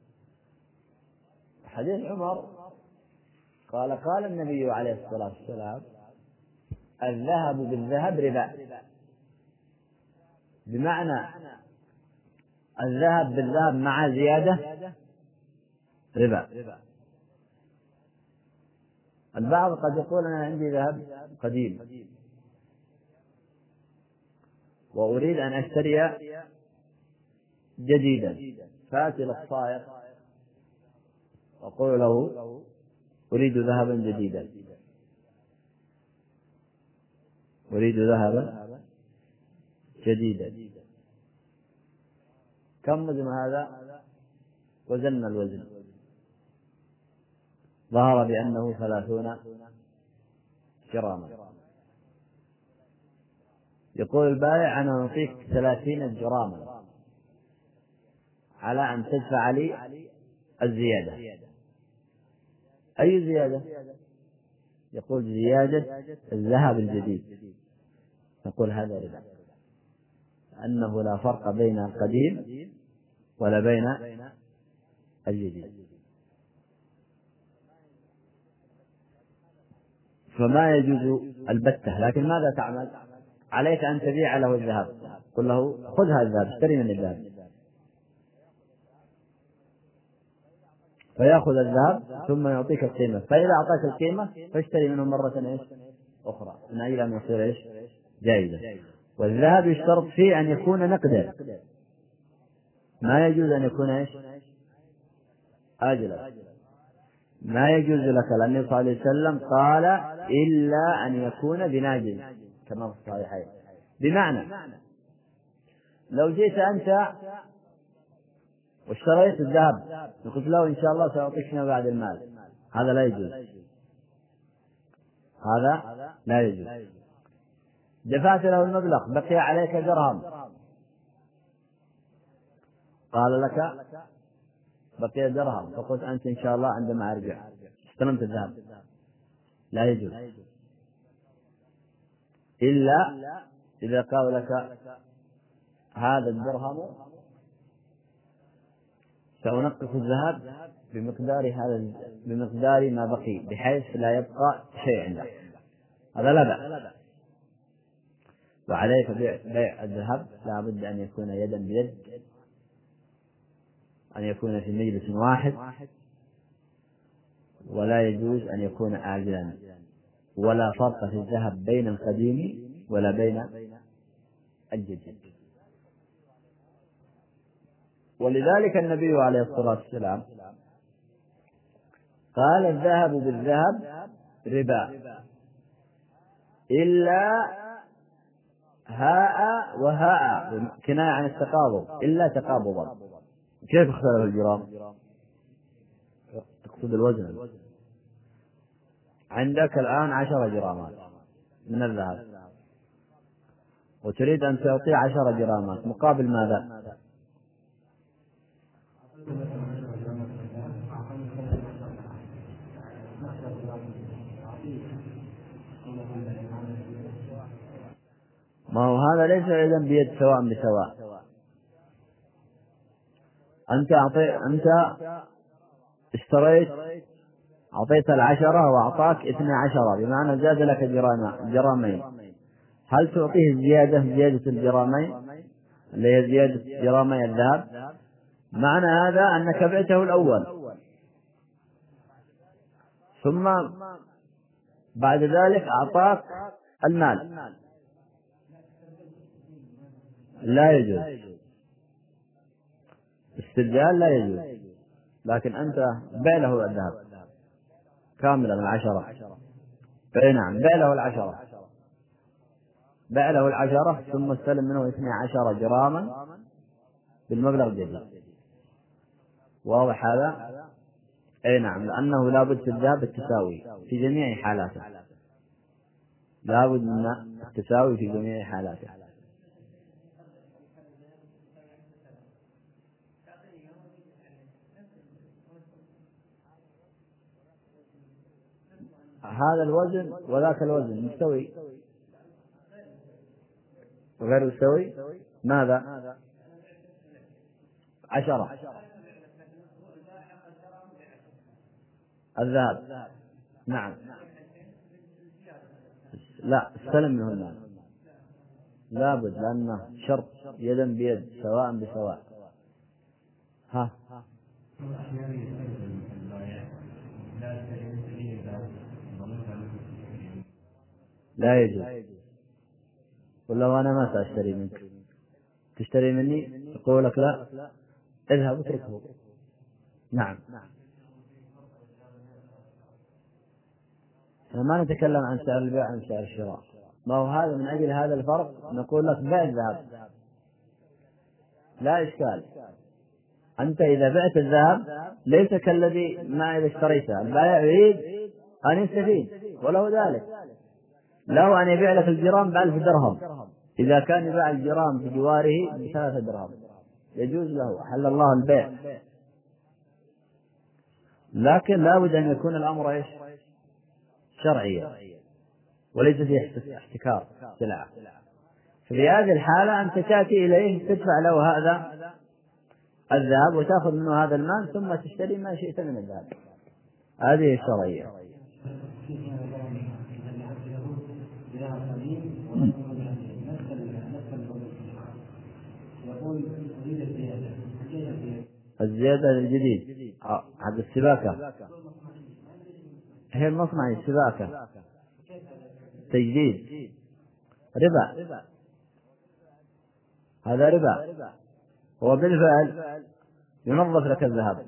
حديث عمر قال قال النبي عليه الصلاة والسلام: الذهب بالذهب ربا، بمعنى الذهب بالذهب مع زيادة ربا. البعض قد يقول أنا عندي ذهب قديم وأريد أن أشتري جديدا، فأتي للصائغ وأقول له أريد ذهبا جديدا، أريد ذهبا جديدا. كم وزن هذا؟ وزن الوزن، ظهر بأنه ثلاثون جراما. يقول البائع: أنا أعطيك ثلاثين جراما على أن تدفع لي الزيادة. أي زيادة؟ يقول زيادة الذهب الجديد. نقول هذا ربا، أنه لا فرق بين القديم ولا بين الجديد. فما يجوز البتة. لكن ماذا تعمل؟ عليك أن تبيع له الذهب، قل له خذ هذا الذهب، اشتري من الذهب، فيأخذ الذهب ثم يعطيك القيمة. فإذا أعطاك القيمة فاشتري منه مرة إيش أخرى من أجل أن يصير إيش جائزة. والذهب يشترط فيه أن يكون نقدا، ما يجوز أن يكون إيش آجلا، ما يجوز لك، لأن النبي صلى الله عليه وسلم قال: إلا أن يكون بناجز، كما في الصحيحين. بمعنى لو جئت أنت واشتريت الذهب وقلت له إن شاء الله سأعطيك فيما بعد المال، هذا لا يجوز، هذا لا يجوز. دفعت له المبلغ، بقي عليك درهم، قال لك بقي درهم، فقلت أنت إن شاء الله عندما أرجع استلمت الذهب، لا يجوز إلا إذا قال لك هذا الدرهم سأنقص الذهب بمقدار هذا بمقدار ما بقي، بحيث لا يبقى شيء عندك، هذا لا بأس. وعليك بيع الذهب لا بد أن يكون يدا بيد، أن يكون في مجلس واحد، ولا يجوز أن يكون آجلا، ولا فرق في الذهب بين القديم ولا بين الجديد. ولذلك النبي عليه الصلاة والسلام قال: الذهب بالذهب ربا إلا هاء وهاء، كناية عن التقابض، إلا تقابضا. كيف اختلف الجرام؟ تقصد الوزن. عندك الآن عشر جرامات من الذهب وتريد أن تعطي عشر جرامات مقابل ماذا؟ ما هو هذا ليس إذن بيد سواء بسواء. أنت أعطي أنت اشتريت أعطيت العشرة وأعطاك اثنى عشر بمعنى زاد لك جرامين، هل تعطيه الزيادة زيادة الجرامين اللي هي زيادة جرامي الذهب؟ معنى هذا أنك بعته الأول ثم بعد ذلك أعطاك المال، لا يجوز استبدال، لا يجوز. لكن أنت بيع له الذهب كاملا العشرة، أي نعم بيع له العشرة، بيع له العشرة ثم استلم منه اثني عشر جراما بالمبلغ الجديد. واضح هذا؟ أي نعم، لأنه لا بد في الذهب التساوي في جميع حالاته، لا بد من التساوي في جميع حالاته. هذا الوزن وذاك الوزن مستوي غير مستوي؟ ماذا؟ عشرة الذهب، نعم، لا استلم منه المال لابد، لأنه شرط يدا بيد سواء بسواء. ها لا يجوز. ولو أنا ما سأشتري منك تشتري مني يقول لك لا اذهب اتركه. نعم، ما نتكلم عن سعر البيع عن سعر الشراء، ما هو هذا من أجل هذا الفرق نقول لك بيع الذهب لا إشكال. أنت إذا بعت الذهب ليس كالذي ما إذا اشتريته، البائع يريد أن يستفيد وله ذلك، له أن يبيع لك الجرام بألف درهم، إذا كان يبيع الجرام في جواره بثلاثة درهم يجوز له، حل الله البيع. لكن لا بد أن يكون الأمر إيش؟ شرعيا وليس فيه احتكار سلعة. في هذه الحالة أنت تأتي إليه تدفع له هذا الذهب وتأخذ منه هذا المال ثم تشتري ما شئت من الذهب، هذه الشرعية. الزيادة الجديد هذا السباكة، هي المصنع السباكة تجديد ربا، هذا ربا، هو بالفعل ينظف لك الذهب،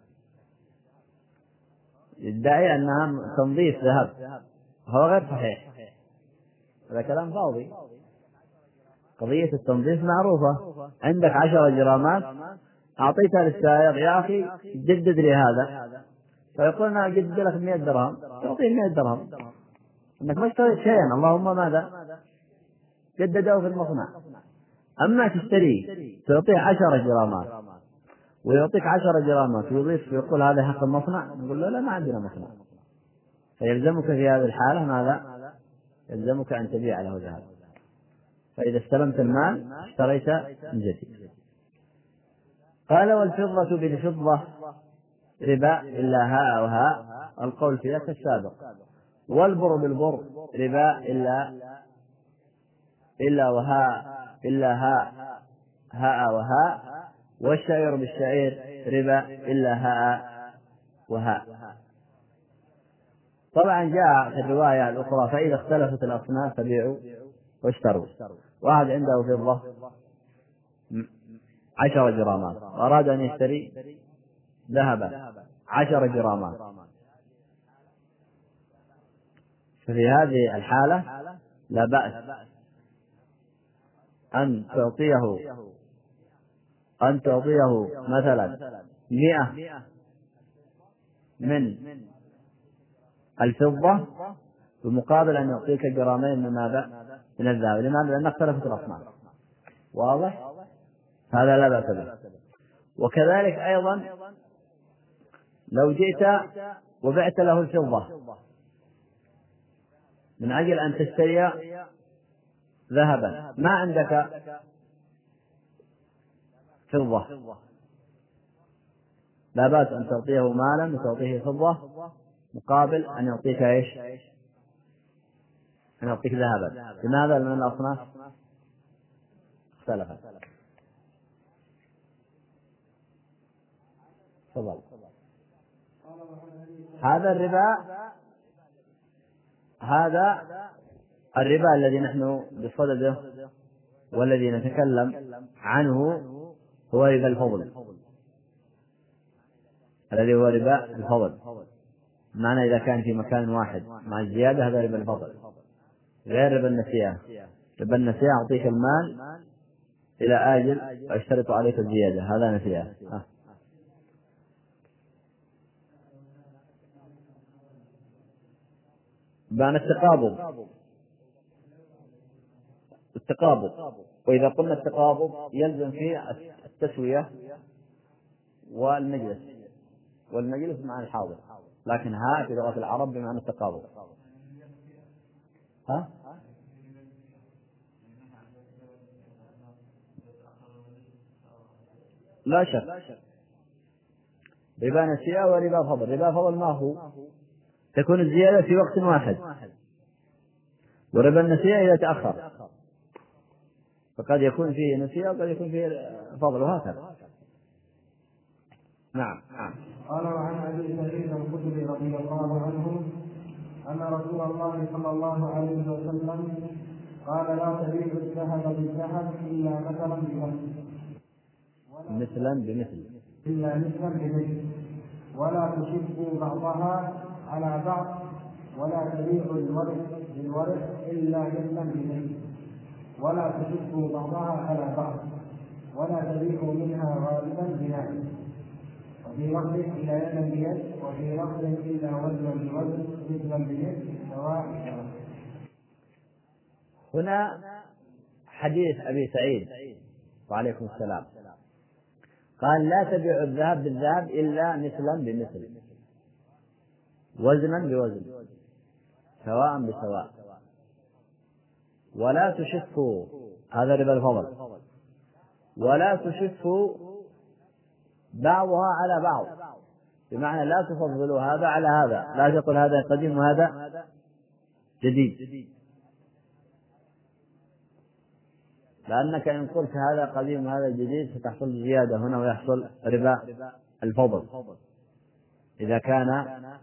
يدعي أنها تنظيف ذهب، هو غير صحيح، هذا كلام فاضي. قضية التنظيف معروفة، عندك عشرة جرامات أعطيتها للسائق يا أخي جدد لي هذا، فيقول أنا أجدد لك مئة درهم، تعطيه مئة درهم، أنك ما اشتريت شيئا، اللهم ماذا؟ جدده في المصنع. أما تشتري تعطيه عشرة جرامات ويعطيك عشرة جرامات ويضيف ويقول هذا حق المصنع، نقول له لا ما عندنا مصنع، فيلزمك في هذه الحالة ماذا؟ يلزمك أن تبيع له ذهب. فإذا استلمت المال اشتريت من جديد. قال والفضة بالفضة ربا إلا هاء وهاء، القول فيها كالسابق. والبر بالبر ربا إلا إلا وهاء إلا هاء هاء وهاء، والشعير بالشعير ربا إلا هاء وهاء. طبعا جاء في الرواية الأخرى فإذا اختلفت الأصناف فبيعوا واشتروا. واحد عنده فضة عشر جرامات أراد أن يشتري ذهبا عشر جرامات، ففي هذه الحالة لا بأس أن تعطيه أن تعطيه مثلا مئة من الفضة بمقابل أن يعطيك جرامين من ماذا؟ من الذهب. لماذا؟ لأن اختلفت الأصناف. واضح؟ هذا لا بأس به. وكذلك أيضا لو جئت وبعت له الفضة من أجل أن تشتري ذهبا، ما عندك فضة، لا بأس أن تعطيه مالا وتعطيه فضة مقابل أن يعطيك إيش؟ أن يعطيك ذهبا. لماذا؟ لأن الأصناف اختلفت. تفضل. هذا الربا هذا الربا الذي نحن بصدده والذي نتكلم عنه هو ربا الفضل، الذي هو ربا الفضل. معنى إذا كان في مكان واحد مع الزيادة هذا ربا الفضل، غير ربا النسيئة. ربا النسيئة أعطيك المال إلى آجل وأشترط عليك الزيادة، هذا نسيئة. بان التقابض التقابض وإذا قلنا التقابض يلزم فيه التسوية والمجلس، والمجلس معنى الحاضر، لكن ها في لغة العرب بمعنى التقابض. ها؟ لا شك ربا نسيئة وربا فضل. ربا فضل ما هو؟ تكون الزيادة في وقت واحد، وربا النسيئة إذا تأخر، فقد يكون فيه نسيئة وقد يكون فيه فضل، وهكذا. نعم. قال: وعن ابي سعيد الخدري رضي الله عنه ان رسول الله صلى الله عليه وسلم قال: لا تبيعوا الذهب بالذهب الا مثلا بمثل مثلا بمثل الا مثلا بمثل ولا تشبوا بعضها على بعض، ولا تبيعوا الورق بالورق الا مثلا بمثل ولا تشبوا بعضها على بعض، ولا تبيعوا منها غالبا بناء، وفي لفظ إلا يدا بيد، وفي لفظ إلا وزنا بوزن مثلا بمثل سواء. هنا حديث أبي سعيد وعليكم السلام قال: لا تبيع الذهب بالذهب إلا مثلا بمثل، وزنا بوزن، سواء بسواء، ولا تشفوا، هذا ربا الفضل، ولا تشفوا بعضها على بعض، بمعنى لا تفضلوا هذا على هذا، لا تقول هذا قديم وهذا جديد، لأنك إن قلت هذا قديم وهذا جديد ستحصل زيادة هنا ويحصل ربا الفضل إذا كان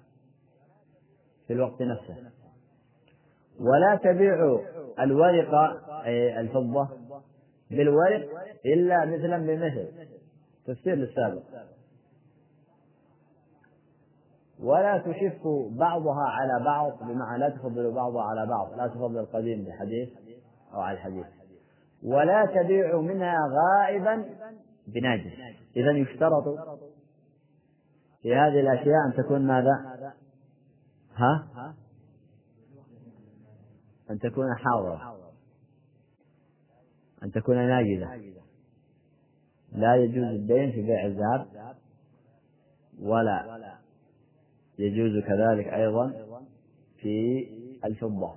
في الوقت نفسه. ولا تبيعوا الورق أي الفضة بالورق إلا مثلا بمثل، تفسير للسابق. ولا تشفوا بعضها على بعض، بمعنى لا تفضلوا بعضها على بعض، لا تفضل القديم بحديث أو على الحديث. ولا تبيعوا منها غائبا بناجز. إذن يشترط في هذه الأشياء أن تكون ماذا؟ ها؟ أن تكون حاضرة، أن تكون ناجزة. لا يجوز الدين في بيع الذهب، ولا يجوز كذلك أيضا في الفضة.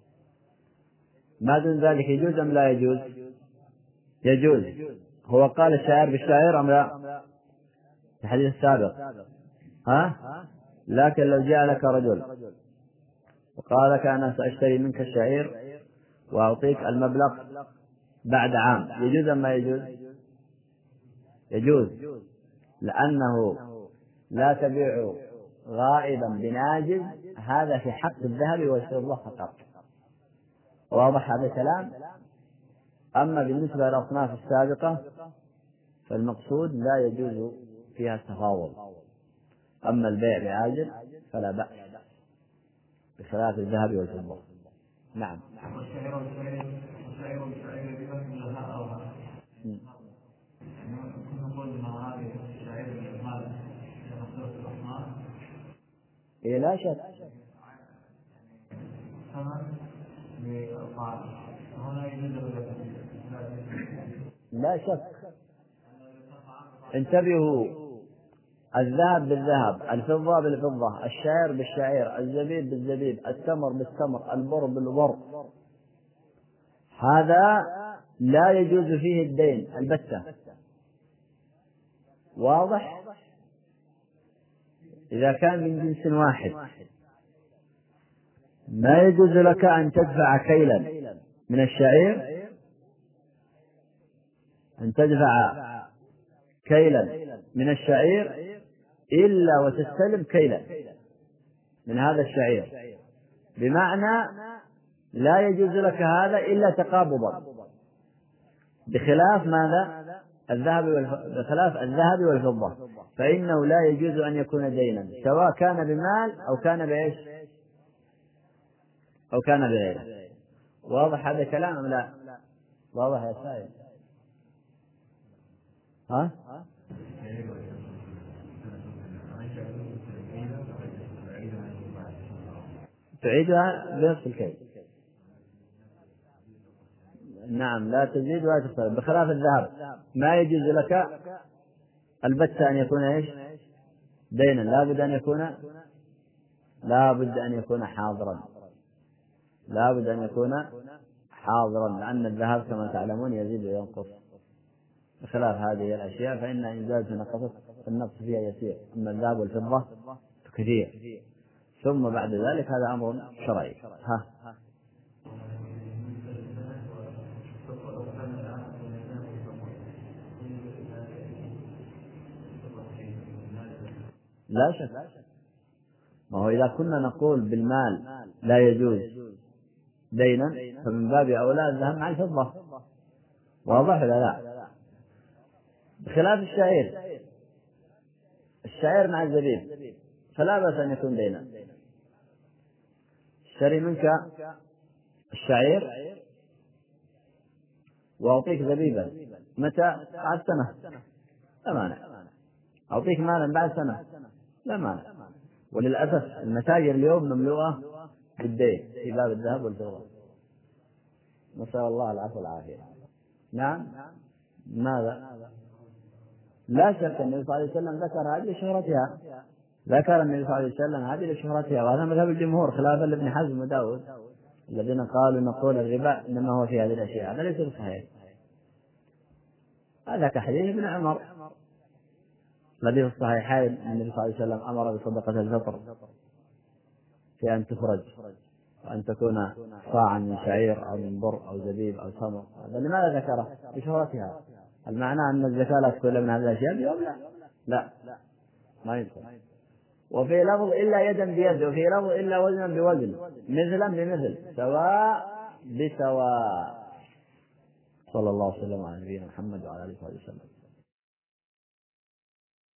ما دون ذلك يجوز أم لا يجوز؟ يجوز. هو قال الشاعر بالشاعر أم لا؟ في الحديث السابق. ها؟ لكن لو جاء لك رجل وقال لك أنا سأشتري منك الشعير وأعطيك المبلغ بعد عام، يجوز أم ما يجوز؟ يجوز، لأنه لا تبيع غائبا بناجز، هذا في حق الذهب والفضة فقط. واضح هذا الكلام؟ أما بالنسبة للأصناف السابقة فالمقصود لا يجوز فيها التفاوض. أما البيع بعاجل فلا بأس بخلاف الذهب والفضة. نعم. إيه لا شك. لا شك. انتبهوا، الذهب بالذهب، الفضة بالفضة، الشعير بالشعير، الزبيب بالزبيب، التمر بالتمر، البر بالبر، هذا لا يجوز فيه الدين البتة. واضح؟ إذا كان من جنس واحد ما يجوز لك أن تدفع كيلا من الشعير، أن تدفع كيلا من الشعير إلا وتستلم كيلا من هذا الشعير، بمعنى لا يجوز لك هذا إلا تقابضا، بخلاف ماذا؟ الذهب بخلاف الذهب والفضة، فإنه لا يجوز أن يكون دينا، سواء كان بمال أو كان بإيش أو كان بغيره. واضح هذا كلام أم لا؟ واضح يا سائل؟ ها؟ تعيدها بنفس الكيل. نعم، لا تزيد ولا تقلل، بخلاف الذهب ما يجوز لك البتة أن يكون إيش؟ دينا، لا بد أن يكون لا بد أن يكون حاضرا، لا بد أن يكون حاضرا، لأن الذهب كما تعلمون يزيد وينقص، بخلاف هذه الأشياء فإن إن زادت نقصت النقص فيها يسير، أما الذهب والفضة كثير. ثم بعد ذلك هذا أمر شرعي. ها لا شك، ما هو إذا كنا نقول بالمال لا يجوز دينا فمن باب أولى الذهب مع الفضة، واضح ولا لا؟ بخلاف الشعير، الشعير مع الزبيب فلا بأس أن يكون دينا. اشتري منك الشعير وأعطيك زبيبا متى؟ بعد سنة لا مانع، أعطيك مالا بعد سنة لا مانع. وللأسف المتاجر اليوم مملوءة بالدين في باب الذهب والفضة، نسأل الله العفو والعافية. نعم، ماذا؟ لا شك أن النبي صلى الله عليه وسلم ذكر هذه لشهرتها، ذكر النبي صلى الله عليه وسلم هذه لشهرتها، وهذا مذهب الجمهور خلافا لابن حزم وداود الذين قالوا نقول الربا إنما هو في هذه الأشياء، هذا ليس بصحيح. هذا كحديث ابن عمر الذي في الصحيحين النبي صلى الله عليه وسلم أمر بصدقة الفطر في أن تخرج وأن تكون صاعا من شعير أو من بر أو زبيب أو تمر. هذا لماذا ذكره؟ بشهرتها. المعنى أن الزكاة لا تكون من هذه الأشياء بيوم؟ لا لا ما يدخل. وفي لفظ إلا يدا بيد، وفي لفظ إلا وزنا بوزن، مثلا بمثل، سواء بسواء. صلى الله وسلم على نبينا محمد وعلى آله وصحبه وسلم.